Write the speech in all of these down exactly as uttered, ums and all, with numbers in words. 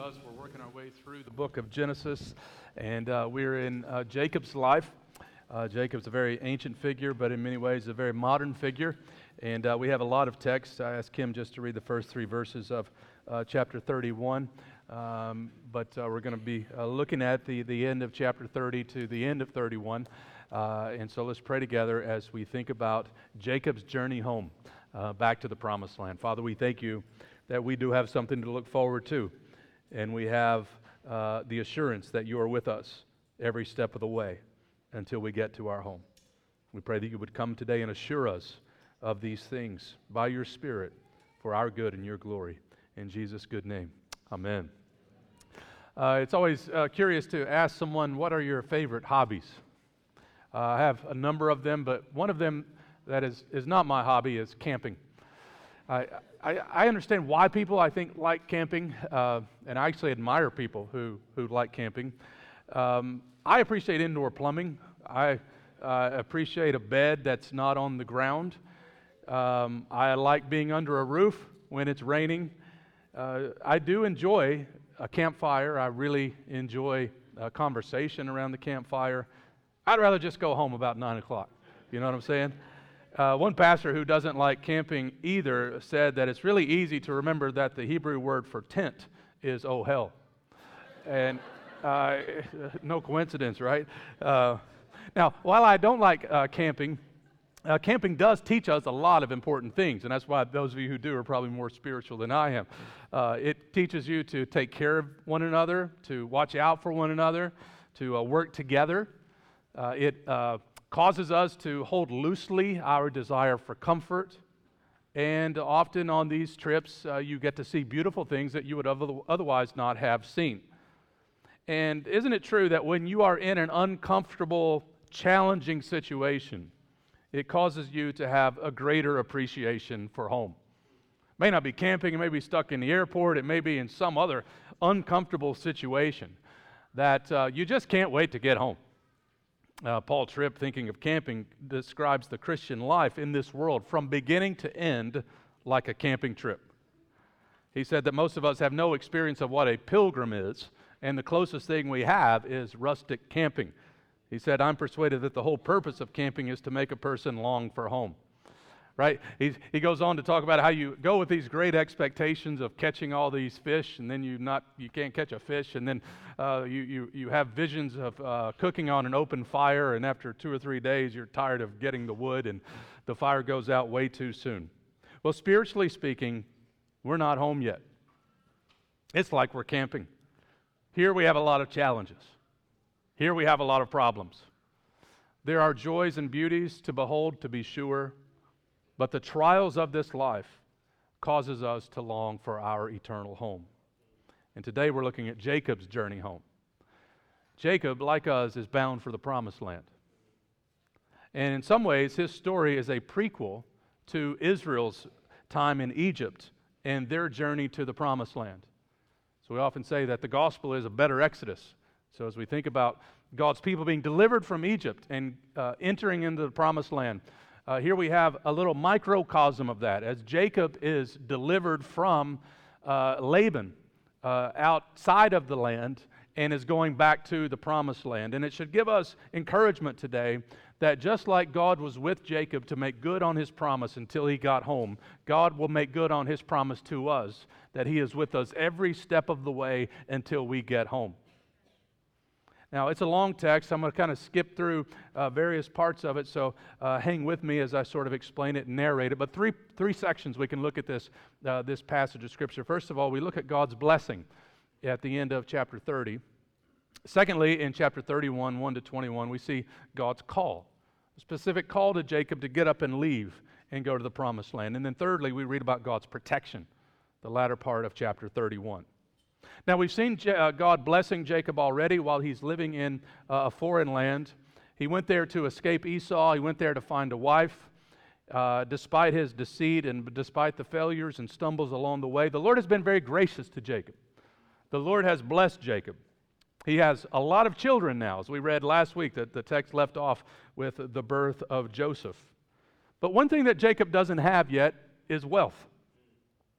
us. We're working our way through the book of Genesis, and uh, we're in uh, Jacob's life. Uh, Jacob's a very ancient figure, but in many ways a very modern figure, and uh, we have a lot of text. I asked Kim just to read the first three verses of uh, chapter thirty-one, um, but uh, we're going to be uh, looking at the, the end of chapter thirty to the end of thirty-one, uh, and so let's pray together as we think about Jacob's journey home, uh, back to the promised land. Father, we thank you that we do have something to look forward to, and we have uh, the assurance that you are with us every step of the way until we get to our home. We pray that you would come today and assure us of these things by your Spirit for our good and your glory. In Jesus' good name, amen. Uh, it's always uh, curious to ask someone, what are your favorite hobbies? Uh, I have a number of them, but one of them that is, is not my hobby is camping. I, I, I understand why people, I think, like camping, uh, and I actually admire people who, who like camping. Um, I appreciate indoor plumbing. I uh, appreciate a bed that's not on the ground. Um, I like being under a roof when it's raining. Uh, I do enjoy a campfire. I really enjoy a conversation around the campfire. I'd rather just go home about nine o'clock. You know what I'm saying? Uh, one pastor who doesn't like camping either said that it's really easy to remember that the Hebrew word for tent is oh hell. And uh, no coincidence, right? Uh, now, while I don't like uh, camping, uh, camping does teach us a lot of important things, and that's why those of you who do are probably more spiritual than I am. Uh, it teaches you to take care of one another, to watch out for one another, to uh, work together. Uh, it uh, causes us to hold loosely our desire for comfort, and often on these trips uh, you get to see beautiful things that you would otherwise not have seen. And isn't it true that when you are in an uncomfortable, challenging situation, it causes you to have a greater appreciation for home? It may not be camping, it may be stuck in the airport, it may be in some other uncomfortable situation that uh, you just can't wait to get home. Uh, Paul Tripp, thinking of camping, describes the Christian life in this world from beginning to end like a camping trip. He said that most of us have no experience of what a pilgrim is, and the closest thing we have is rustic camping. He said, I'm persuaded that the whole purpose of camping is to make a person long for home. Right? He, he goes on to talk about how you go with these great expectations of catching all these fish, and then you not you can't catch a fish, and then uh, you, you, you have visions of uh, cooking on an open fire, and after two or three days you're tired of getting the wood, and the fire goes out way too soon. Well, spiritually speaking, we're not home yet. It's like we're camping. Here we have a lot of challenges. Here we have a lot of problems. There are joys and beauties to behold, to be sure, but the trials of this life causes us to long for our eternal home. And today we're looking at Jacob's journey home. Jacob, like us, is bound for the promised land. And in some ways, his story is a prequel to Israel's time in Egypt and their journey to the promised land. So we often say that the gospel is a better Exodus. So as we think about God's people being delivered from Egypt and uh, entering into the promised land, Uh, here we have a little microcosm of that as Jacob is delivered from uh, Laban uh, outside of the land and is going back to the promised land. And it should give us encouragement today that just like God was with Jacob to make good on his promise until he got home, God will make good on his promise to us that he is with us every step of the way until we get home. Now, it's a long text. I'm going to kind of skip through uh, various parts of it, so uh, hang with me as I sort of explain it and narrate it. But three three sections we can look at this, uh, this passage of Scripture. First of all, we look at God's blessing at the end of chapter thirty. Secondly, in chapter thirty-one, one to twenty-one, we see God's call, a specific call to Jacob to get up and leave and go to the promised land. And then thirdly, we read about God's protection, the latter part of chapter thirty-one. Now, we've seen uh, God blessing Jacob already while he's living in uh, a foreign land. He went there to escape Esau. He went there to find a wife. Uh, despite his deceit and despite the failures and stumbles along the way, the Lord has been very gracious to Jacob. The Lord has blessed Jacob. He has a lot of children now, as we read last week, that the text left off with the birth of Joseph. But one thing that Jacob doesn't have yet is wealth.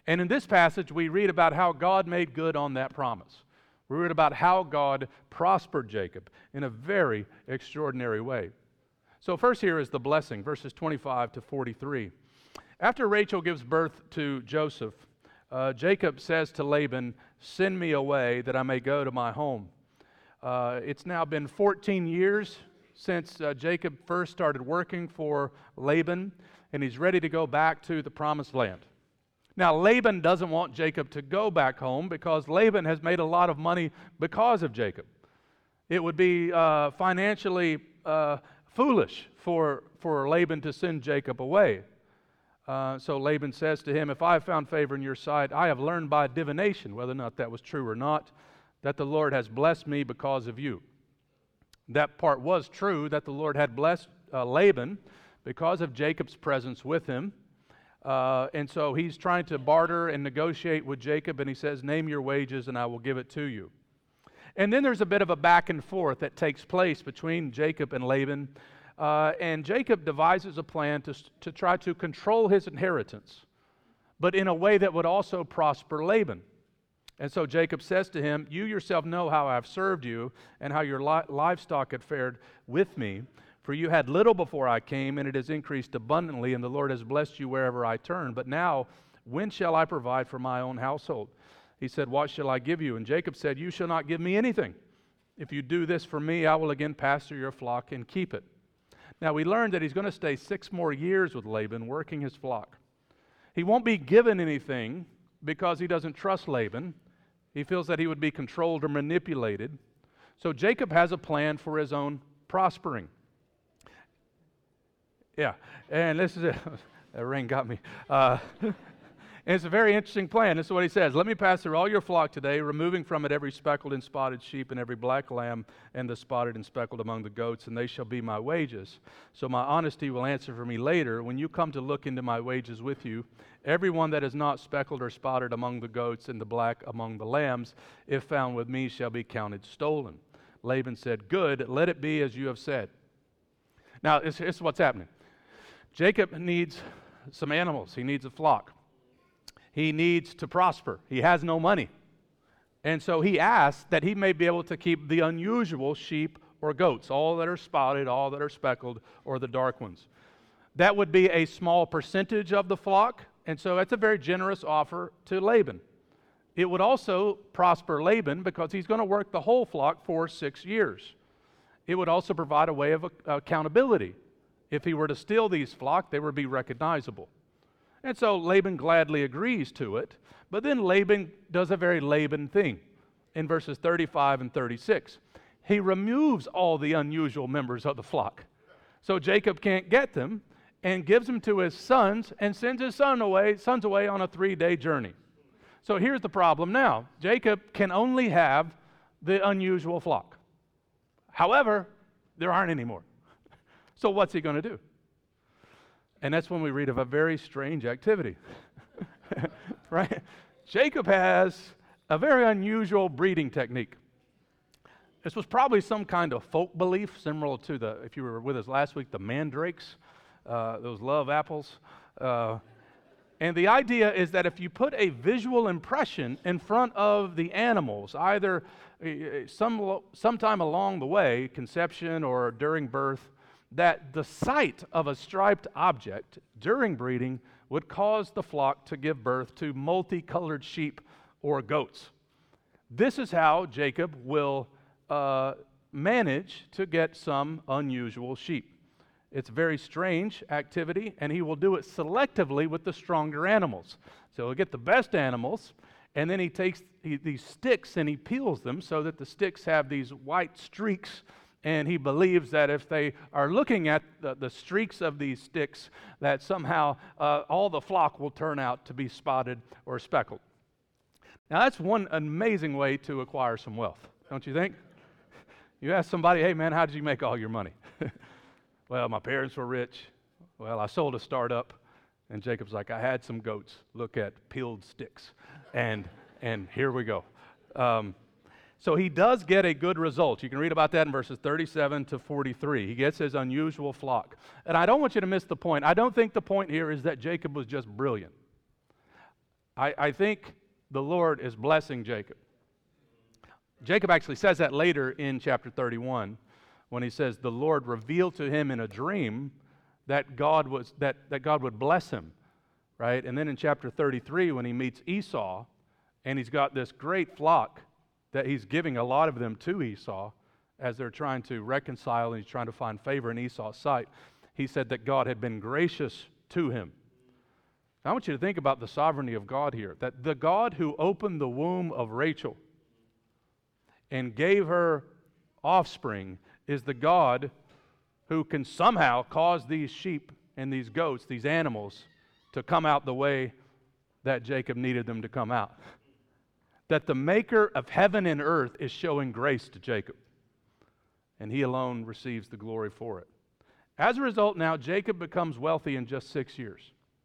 And in this passage, we read about how God made good on that promise. We read about how God prospered Jacob in a very extraordinary way. So first here is the blessing, verses twenty-five to forty-three. After Rachel gives birth to Joseph, uh, Jacob says to Laban, "Send me away that I may go to my home." Uh, it's now been fourteen years since uh, Jacob first started working for Laban, and he's ready to go back to the promised land. Now, Laban doesn't want Jacob to go back home because Laban has made a lot of money because of Jacob. It would be uh, financially uh, foolish for, for Laban to send Jacob away. Uh, so Laban says to him, "If I have found favor in your sight, I have learned by divination," whether or not that was true or not, "that the Lord has blessed me because of you." That part was true, that the Lord had blessed uh, Laban because of Jacob's presence with him. Uh, and so he's trying to barter and negotiate with Jacob, and he says, "Name your wages and I will give it to you." And then there's a bit of a back and forth that takes place between Jacob and Laban. Uh, and Jacob devises a plan to, to try to control his inheritance, but in a way that would also prosper Laban. And so Jacob says to him, "You yourself know how I have served you and how your li- livestock had fared with me. For you had little before I came, and it has increased abundantly, and the Lord has blessed you wherever I turn. But now, when shall I provide for my own household?" He said, "What shall I give you?" And Jacob said, "You shall not give me anything. If you do this for me, I will again pasture your flock and keep it." Now, we learned that he's going to stay six more years with Laban, working his flock. He won't be given anything because he doesn't trust Laban. He feels that he would be controlled or manipulated. So Jacob has a plan for his own prospering. Yeah, and this is it. That rain got me. Uh, and it's a very interesting plan. This is what he says. "Let me pass through all your flock today, removing from it every speckled and spotted sheep and every black lamb and the spotted and speckled among the goats, and they shall be my wages. So my honesty will answer for me later. When you come to look into my wages with you, every one that is not speckled or spotted among the goats and the black among the lambs, if found with me, shall be counted stolen." Laban said, "Good, let it be as you have said." Now, this is what's happening. Jacob needs some animals. He needs a flock. He needs to prosper. He has no money. And so he asks that he may be able to keep the unusual sheep or goats, all that are spotted, all that are speckled, or the dark ones. That would be a small percentage of the flock, and so that's a very generous offer to Laban. It would also prosper Laban because he's going to work the whole flock for six years. It would also provide a way of accountability. If he were to steal these flock, they would be recognizable. And so Laban gladly agrees to it, but then Laban does a very Laban thing in verses thirty-five and thirty-six. He removes all the unusual members of the flock. So Jacob can't get them and gives them to his sons and sends his son away, sons away on a three-day journey. So here's the problem now. Jacob can only have the unusual flock. However, there aren't any more. So what's he going to do? And that's when we read of a very strange activity. Right? Jacob has a very unusual breeding technique. This was probably some kind of folk belief, similar to the, if you were with us last week, the mandrakes, uh, those love apples. Uh, and the idea is that if you put a visual impression in front of the animals, either uh, some sometime along the way, conception or during birth, that the sight of a striped object during breeding would cause the flock to give birth to multicolored sheep or goats. This is how Jacob will uh, manage to get some unusual sheep. It's a very strange activity, and he will do it selectively with the stronger animals. So he'll get the best animals, and then he takes he, these sticks and he peels them so that the sticks have these white streaks. And he believes that if they are looking at the, the streaks of these sticks, that somehow uh, all the flock will turn out to be spotted or speckled. Now, that's one amazing way to acquire some wealth, don't you think? You ask somebody, "Hey, man, how did you make all your money?" "Well, my parents were rich. Well, I sold a startup." And Jacob's like, "I had some goats. Look at peeled sticks." And, and here we go. Um, So he does get a good result. You can read about that in verses thirty-seven to forty-three. He gets his unusual flock. And I don't want you to miss the point. I don't think the point here is that Jacob was just brilliant. I, I think the Lord is blessing Jacob. Jacob actually says that later in chapter thirty-one when he says the Lord revealed to him in a dream that God was that, that God would bless him, right? And then in chapter thirty-three when he meets Esau and he's got this great flock that he's giving a lot of them to Esau as they're trying to reconcile and he's trying to find favor in Esau's sight. He said that God had been gracious to him. I want you to think about the sovereignty of God here, that the God who opened the womb of Rachel and gave her offspring is the God who can somehow cause these sheep and these goats, these animals, to come out the way that Jacob needed them to come out. That the maker of heaven and earth is showing grace to Jacob, and he alone receives the glory for it. As a result, now Jacob becomes wealthy in just six years.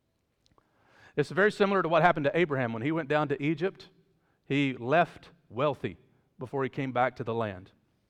It's very similar to what happened to Abraham. When he went down to Egypt, he left wealthy before he came back to the land.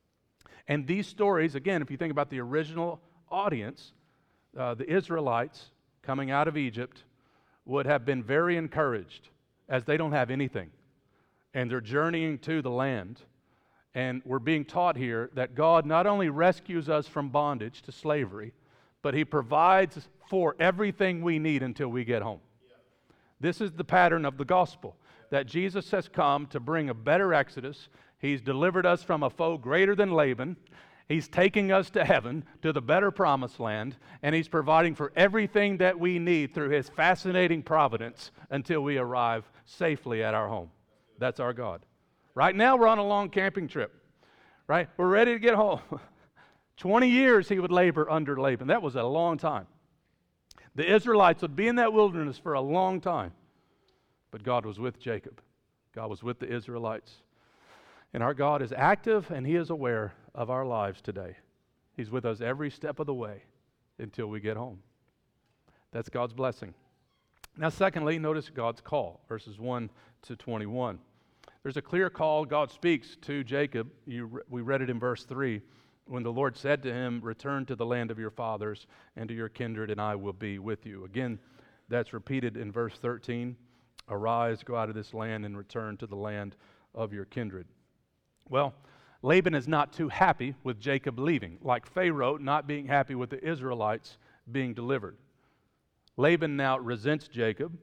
And these stories, again, if you think about the original audience, uh, the Israelites coming out of Egypt would have been very encouraged as they don't have anything. And they're journeying to the land. And we're being taught here that God not only rescues us from bondage to slavery, but He provides for everything we need until we get home. This is the pattern of the gospel, that Jesus has come to bring a better exodus. He's delivered us from a foe greater than Laban. He's taking us to heaven, to the better promised land, and He's providing for everything that we need through His fascinating providence until we arrive safely at our home. That's our God. Right now, we're on a long camping trip, right? We're ready to get home. twenty years He would labor under Laban. That was a long time. The Israelites would be in that wilderness for a long time. But God was with Jacob. God was with the Israelites. And our God is active and He is aware of our lives today. He's with us every step of the way until we get home. That's God's blessing. Now, secondly, notice God's call, verses one to twenty-one. There's a clear call. God speaks to Jacob. You, we read it in verse three. When the Lord said to him, return to the land of your fathers and to your kindred, and I will be with you. Again, that's repeated in verse thirteen. Arise, go out of this land and return to the land of your kindred. Well, Laban is not too happy with Jacob leaving, like Pharaoh not being happy with the Israelites being delivered. Laban now resents Jacob,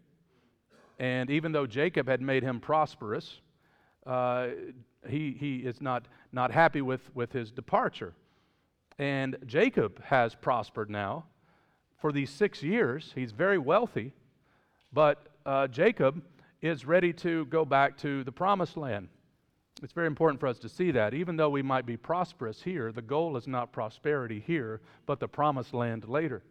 and even though Jacob had made him prosperous, uh, he, he is not, not happy with, with his departure. And Jacob has prospered now. For these six years, he's very wealthy, but uh, Jacob is ready to go back to the promised land. It's very important for us to see that. Even though we might be prosperous here, the goal is not prosperity here, but the promised land later.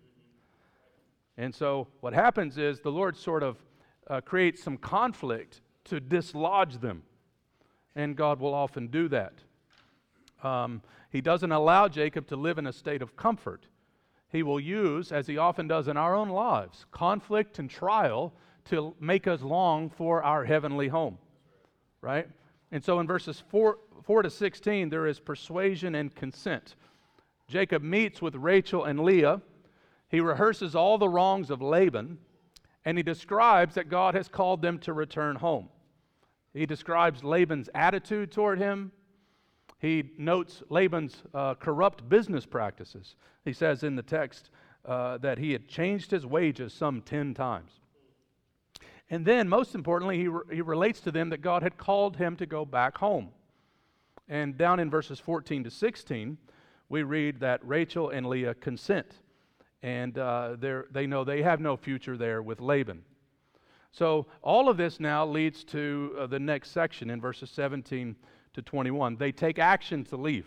And so what happens is the Lord sort of uh, creates some conflict to dislodge them. And God will often do that. Um, he doesn't allow Jacob to live in a state of comfort. He will use, as He often does in our own lives, conflict and trial to make us long for our heavenly home. Right? And so in verses four, four to sixteen, there is persuasion and consent. Jacob meets with Rachel and Leah. He rehearses all the wrongs of Laban, and he describes that God has called them to return home. He describes Laban's attitude toward him. He notes Laban's uh, corrupt business practices. He says in the text uh, that he had changed his wages some ten times. And then, most importantly, he, re- he relates to them that God had called him to go back home. And down in verses fourteen to sixteen, we read that Rachel and Leah consent. And uh, they know they have no future there with Laban. So all of this now leads to uh, the next section in verses seventeen to twenty-one. They take action to leave.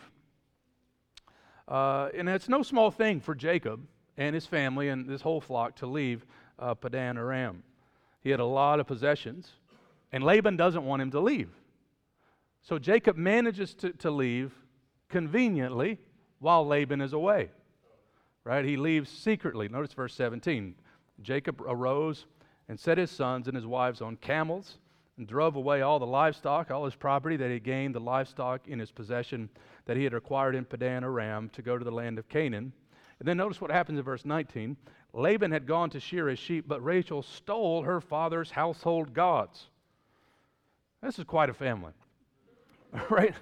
Uh, and it's no small thing for Jacob and his family and this whole flock to leave uh, Padan Aram. He had a lot of possessions, and Laban doesn't want him to leave. So Jacob manages to, to leave conveniently while Laban is away. Right? He leaves secretly. Notice verse seventeen. Jacob arose and set his sons and his wives on camels and drove away all the livestock, all his property that he gained, the livestock in his possession that he had acquired in Padan Aram, to go to the land of Canaan. And then notice what happens in verse nineteen. Laban had gone to shear his sheep, but Rachel stole her father's household gods. This is quite a family, right?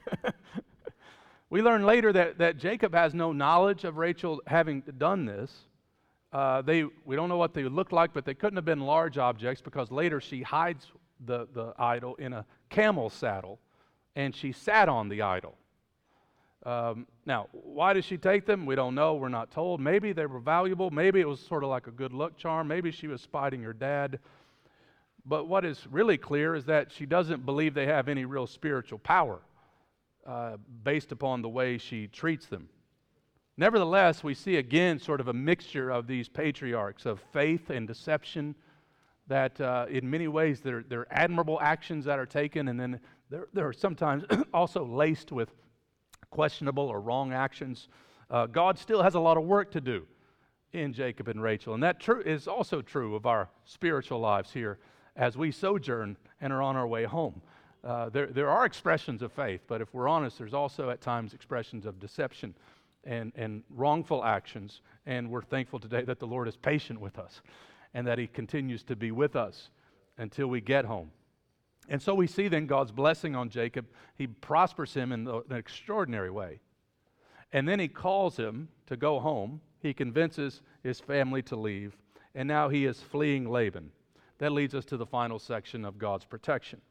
We learn later that, that Jacob has no knowledge of Rachel having done this. Uh, they we don't know what they looked like, but they couldn't have been large objects because later she hides the, the idol in a camel saddle, and she sat on the idol. Um, now, why did she take them? We don't know. We're not told. Maybe they were valuable. Maybe it was sort of like a good luck charm. Maybe she was spiting her dad. But what is really clear is that she doesn't believe they have any real spiritual power uh, based upon the way she treats them. Nevertheless, we see again sort of a mixture of these patriarchs of faith and deception that uh, in many ways they're, they're admirable actions that are taken, and then they're, they're sometimes also laced with questionable or wrong actions. Uh, God still has a lot of work to do in Jacob and Rachel, and that tr- is also true of our spiritual lives here as we sojourn and are on our way home. Uh, there, there are expressions of faith, but if we're honest, there's also at times expressions of deception and, and wrongful actions, and we're thankful today that the Lord is patient with us and that He continues to be with us until we get home. And so we see then God's blessing on Jacob. He prospers him in an extraordinary way. And then He calls him to go home. He convinces his family to leave, and now he is fleeing Laban. That leads us to the final section of God's protection.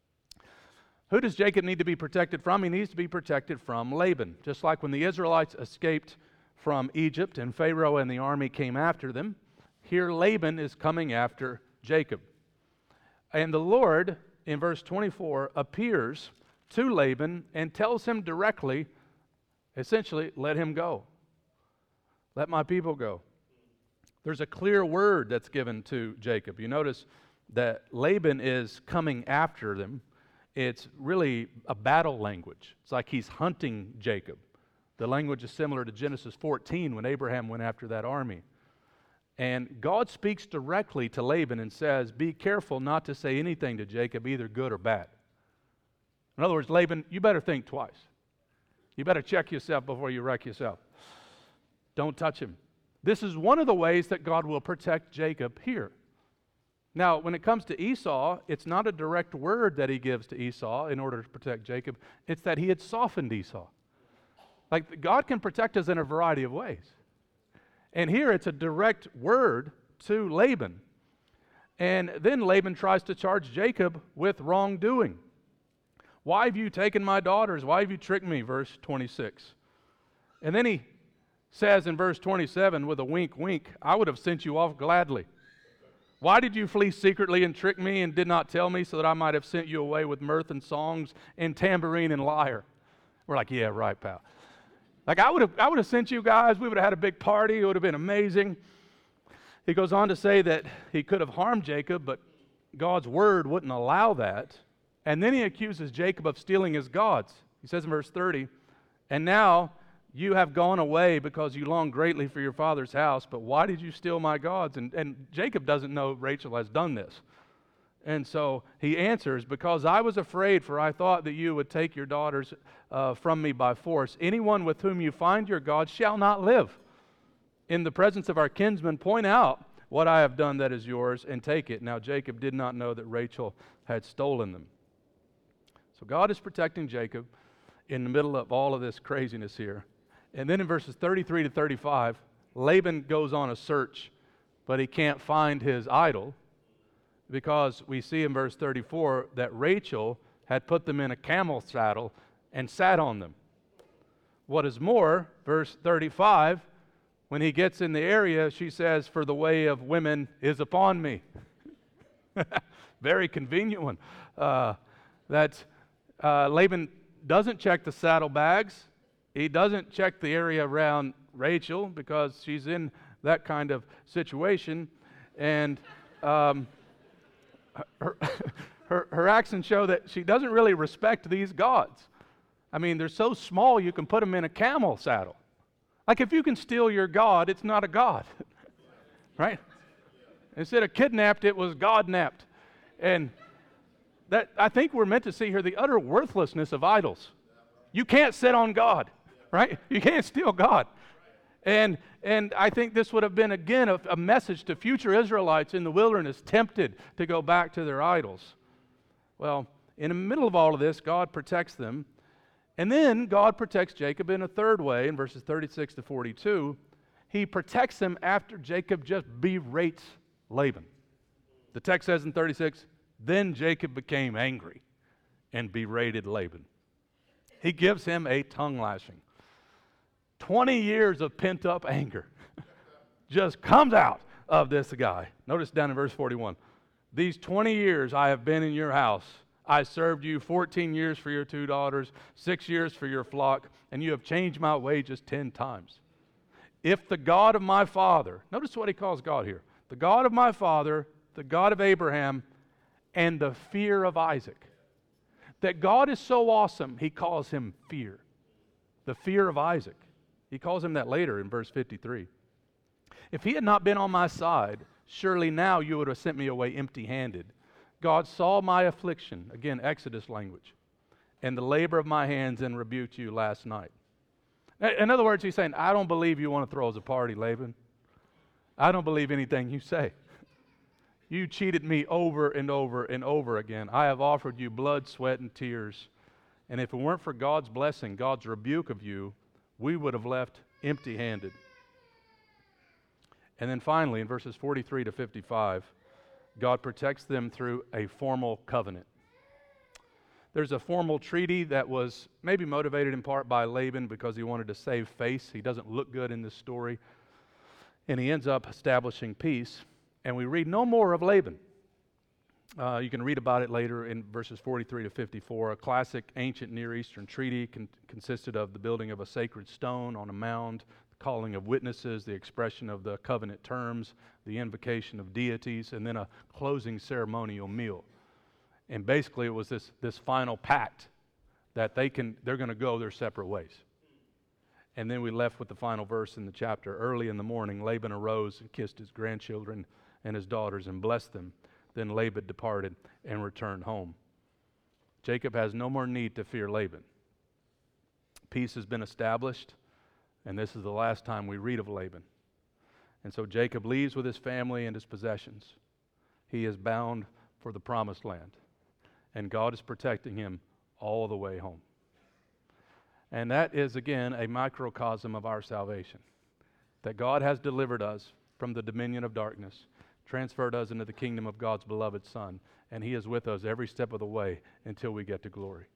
Who does Jacob need to be protected from? He needs to be protected from Laban. Just like when the Israelites escaped from Egypt and Pharaoh and the army came after them, here Laban is coming after Jacob. And the Lord, in verse twenty-four, appears to Laban and tells him directly, essentially, let him go. Let my people go. There's a clear word that's given to Jacob. You notice that Laban is coming after them. It's really a battle language. It's like he's hunting Jacob. The language is similar to Genesis fourteen when Abraham went after that army. And God speaks directly to Laban and says, be careful not to say anything to Jacob, either good or bad. In other words, Laban, you better think twice. You better check yourself before you wreck yourself. Don't touch him. This is one of the ways that God will protect Jacob here. Now, when it comes to Esau, it's not a direct word that He gives to Esau in order to protect Jacob. It's that He had softened Esau. Like, God can protect us in a variety of ways. And here it's a direct word to Laban. And then Laban tries to charge Jacob with wrongdoing. Why have you taken my daughters? Why have you tricked me? Verse twenty-six. And then he says in verse twenty-seven with a wink, wink, I would have sent you off gladly. Why did you flee secretly and trick me and did not tell me so that I might have sent you away with mirth and songs and tambourine and lyre? We're like, yeah, right, pal. Like, I would have I would have sent you guys. We would have had a big party. It would have been amazing. He goes on to say that he could have harmed Jacob, but God's word wouldn't allow that. And then he accuses Jacob of stealing his gods. He says in verse thirty, and now you have gone away because you long greatly for your father's house, but why did you steal my gods? And, and Jacob doesn't know Rachel has done this. And so he answers, because I was afraid, for I thought that you would take your daughters uh, from me by force. Anyone with whom you find your God shall not live. In the presence of our kinsmen, point out what I have done that is yours, and take it. Now Jacob did not know that Rachel had stolen them. So God is protecting Jacob in the middle of all of this craziness here. And then in verses thirty-three to thirty-five, Laban goes on a search, but he can't find his idol, because we see in verse thirty-four that Rachel had put them in a camel saddle and sat on them. What is more, verse thirty-five, when he gets in the area, she says, for the way of women is upon me. Very convenient one. Uh, that uh, Laban doesn't check the saddlebags. He doesn't check the area around Rachel because she's in that kind of situation. And um, her, her, her actions show that she doesn't really respect these gods. I mean, they're so small you can put them in a camel saddle. Like, if you can steal your God, it's not a God. Right? Instead of kidnapped, it was God-napped. And that, I think we're meant to see here the utter worthlessness of idols. You can't sit on God, right? You can't steal God. And, and I think this would have been, again, a, a message to future Israelites in the wilderness, tempted to go back to their idols. Well, in the middle of all of this, God protects them. And then God protects Jacob in a third way, in verses thirty-six to forty-two. He protects him after Jacob just berates Laban. The text says in thirty-six, then Jacob became angry and berated Laban. He gives him a tongue lashing. twenty years of pent-up anger just comes out of this guy. Notice down in verse forty-one. These twenty years I have been in your house. I served you fourteen years for your two daughters, six years for your flock, and you have changed my wages ten times. If the God of my father, notice what he calls God here, the God of my father, the God of Abraham, and the fear of Isaac. That God is so awesome, he calls him fear. The fear of Isaac. He calls him that later in verse fifty-three. If he had not been on my side, surely now you would have sent me away empty-handed. God saw my affliction, again, Exodus language, and the labor of my hands and rebuked you last night. In other words, he's saying, I don't believe you want to throw us a party, Laban. I don't believe anything you say. You cheated me over and over and over again. I have offered you blood, sweat, and tears. And if it weren't for God's blessing, God's rebuke of you, we would have left empty-handed. And then finally, in verses forty-three to fifty-five, God protects them through a formal covenant. There's a formal treaty that was maybe motivated in part by Laban because he wanted to save face. He doesn't look good in this story. And he ends up establishing peace. And we read no more of Laban. Uh, you can read about it later in verses forty-three to fifty-four. A classic ancient Near Eastern treaty con- consisted of the building of a sacred stone on a mound, the calling of witnesses, the expression of the covenant terms, the invocation of deities, and then a closing ceremonial meal. And basically it was this, this final pact that they can, they're going to go their separate ways. And then we left with the final verse in the chapter. Early in the morning, Laban arose and kissed his grandchildren and his daughters and blessed them. Then Laban departed and returned home. Jacob has no more need to fear Laban. Peace has been established, and this is the last time we read of Laban. And so Jacob leaves with his family and his possessions. He is bound for the promised land, and God is protecting him all the way home. And that is, again, a microcosm of our salvation, that God has delivered us from the dominion of darkness, transferred us into the kingdom of God's beloved Son, and he is with us every step of the way until we get to glory.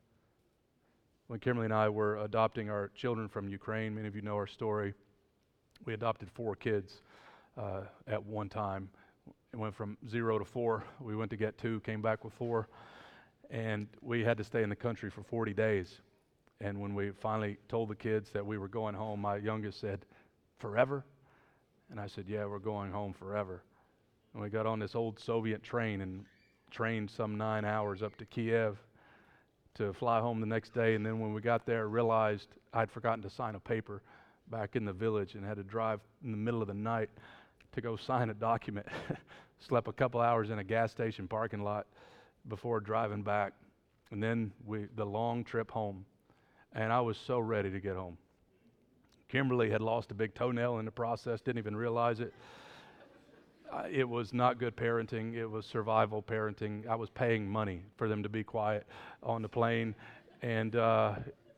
When Kimberly and I were adopting our children from Ukraine, many of you know our story, we adopted four kids uh, at one time. It went from zero to four. We went to get two, came back with four, and we had to stay in the country for forty days. And when we finally told the kids that we were going home, my youngest said, "Forever?" And I said, "Yeah, we're going home forever." And we got on this old Soviet train and trained some nine hours up to Kiev to fly home the next day. And then when we got there, realized I'd forgotten to sign a paper back in the village and had to drive in the middle of the night to go sign a document. Slept a couple hours in a gas station parking lot before driving back. And then we the long trip home. And I was so ready to get home. Kimberly had lost a big toenail in the process, didn't even realize it. Uh, it was not good parenting. It was survival parenting. I was paying money for them to be quiet on the plane. And uh,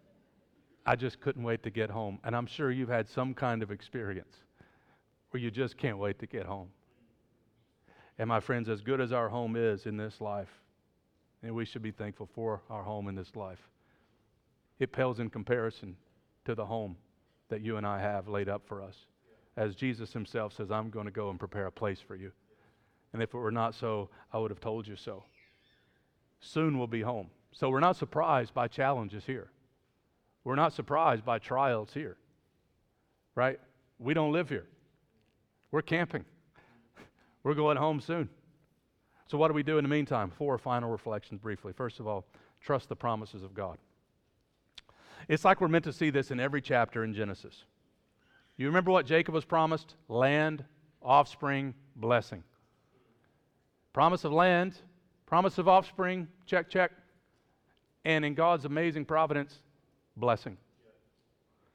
I just couldn't wait to get home. And I'm sure you've had some kind of experience where you just can't wait to get home. And my friends, as good as our home is in this life, and we should be thankful for our home in this life, it pales in comparison to the home that you and I have laid up for us. As Jesus himself says, I'm going to go and prepare a place for you. And if it were not so, I would have told you so. Soon we'll be home. So we're not surprised by challenges here. We're not surprised by trials here. Right? We don't live here. We're camping. We're going home soon. So what do we do in the meantime? Four final reflections briefly. First of all, trust the promises of God. It's like we're meant to see this in every chapter in Genesis. You remember what Jacob was promised? Land, offspring, blessing. Promise of land, promise of offspring, check, check. And in God's amazing providence, blessing.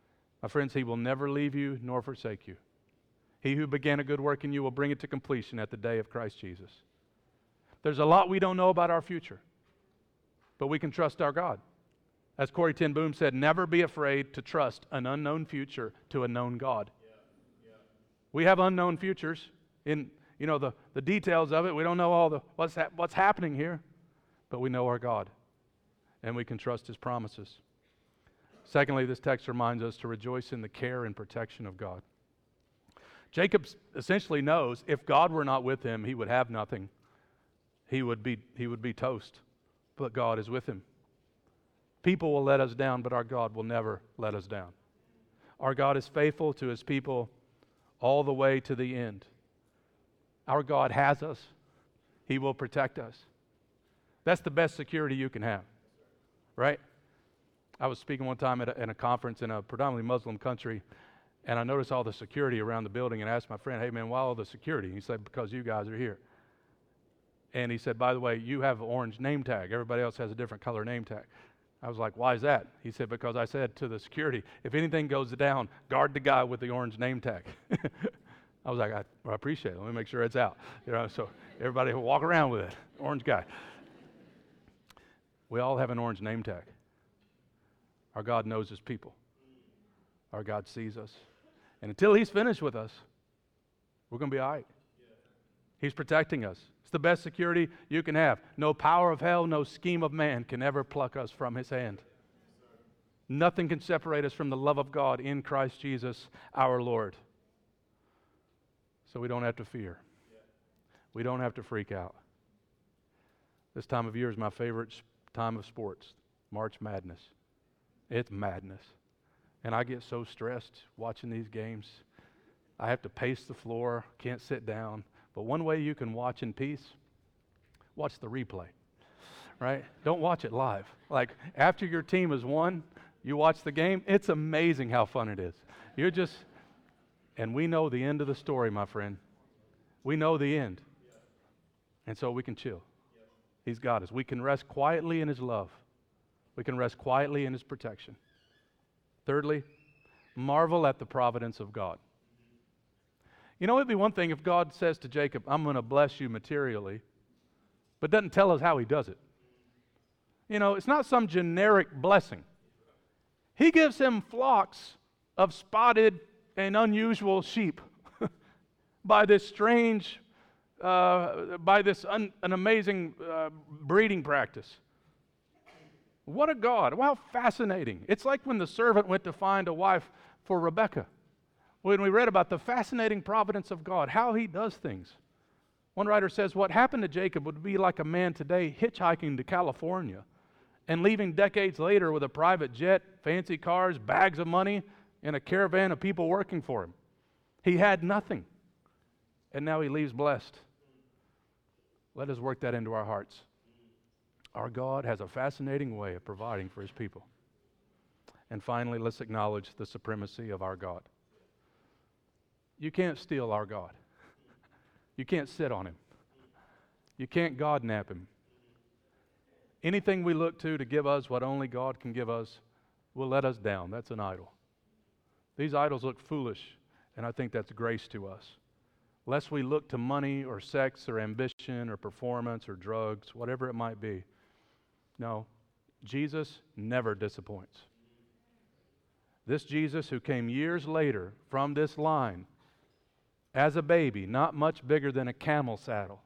My friends, He will never leave you nor forsake you. He who began a good work in you will bring it to completion at the day of Christ Jesus. There's a lot we don't know about our future, but we can trust our God. As Corrie ten Boom said, never be afraid to trust an unknown future to a known God. Yeah, yeah. We have unknown futures in, you know, the, the details of it. We don't know all the what's ha- what's happening here, but we know our God, and we can trust His promises. Secondly, this text reminds us to rejoice in the care and protection of God. Jacob essentially knows if God were not with him, he would have nothing. He would be, he would be toast, but God is with him. People will let us down, but our God will never let us down. Our God is faithful to His people all the way to the end. Our God has us. He will protect us. That's the best security you can have, right? I was speaking one time at a, at a conference in a predominantly Muslim country, and I noticed all the security around the building and asked my friend, hey man, why all the security? He said, because you guys are here. And he said, by the way, you have an orange name tag. Everybody else has a different color name tag. I was like, why is that? He said, because I said to the security, if anything goes down, guard the guy with the orange name tag. I was like, I, well, I appreciate it. Let me make sure it's out. You know, so everybody will walk around with it. Orange guy. We all have an orange name tag. Our God knows His people. Our God sees us. And until He's finished with us, we're going to be all right. He's protecting us. It's the best security you can have. No power of hell, no scheme of man can ever pluck us from His hand. Nothing can separate us from the love of God in Christ Jesus our Lord. So we don't have to fear. We don't have to freak out. This time of year is my favorite time of sports, March Madness. It's madness. And I get so stressed watching these games. I have to pace the floor, can't sit down. But one way you can watch in peace, watch the replay, right? Don't watch it live. Like after your team has won, you watch the game, it's amazing how fun it is. You're just, and we know the end of the story, my friend. We know the end. And so we can chill. He's got us. We can rest quietly in His love. We can rest quietly in His protection. Thirdly, marvel at the providence of God. You know, it'd be one thing if God says to Jacob, I'm going to bless you materially, but doesn't tell us how He does it. You know, it's not some generic blessing. He gives him flocks of spotted and unusual sheep by this strange, uh, by this un, an amazing uh, breeding practice. What a God. Wow, fascinating. It's like when the servant went to find a wife for Rebekah. When we read about the fascinating providence of God, how He does things. One writer says what happened to Jacob would be like a man today hitchhiking to California and leaving decades later with a private jet, fancy cars, bags of money, and a caravan of people working for him. He had nothing, and now he leaves blessed. Let us work that into our hearts. Our God has a fascinating way of providing for His people. And finally, let's acknowledge the supremacy of our God. You can't steal our God. You can't sit on Him. You can't God nap Him. Anything we look to to give us what only God can give us will let us down. That's an idol. These idols look foolish, and I think that's grace to us. Lest we look to money or sex or ambition or performance or drugs, whatever it might be. No, Jesus never disappoints. This Jesus who came years later from this line as a baby, not much bigger than a camel saddle.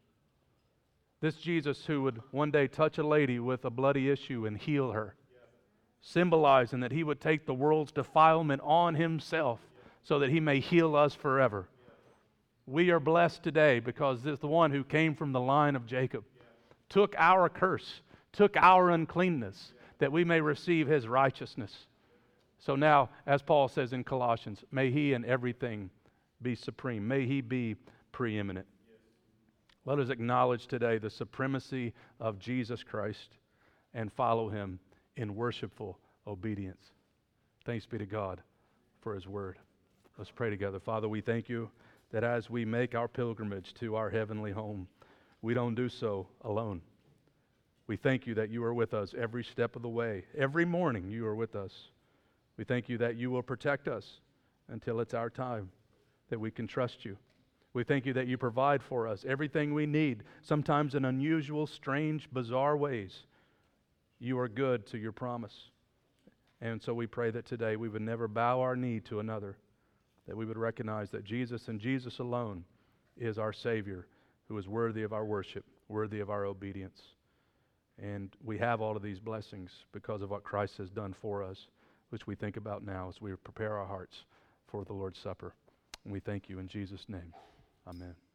This Jesus who would one day touch a lady with a bloody issue and heal her, symbolizing that He would take the world's defilement on Himself so that He may heal us forever. We are blessed today because this is the one who came from the line of Jacob, took our curse, took our uncleanness, that we may receive His righteousness. So now, as Paul says in Colossians, may He in everything be supreme. May He be preeminent. Let us acknowledge today the supremacy of Jesus Christ and follow Him in worshipful obedience. Thanks be to God for His word. Let's pray together. Father, we thank You that as we make our pilgrimage to our heavenly home, we don't do so alone. We thank You that You are with us every step of the way. Every morning You are with us. We thank you that you will protect us until it's our time, that we can trust you. We thank you that you provide for us everything we need, sometimes in unusual, strange, bizarre ways. You are good to your promise. And so we pray that today we would never bow our knee to another, that we would recognize that Jesus and Jesus alone is our Savior, who is worthy of our worship, worthy of our obedience. And we have all of these blessings because of what Christ has done for us, which we think about now as we prepare our hearts for the Lord's Supper. And we thank you in Jesus' name. Amen.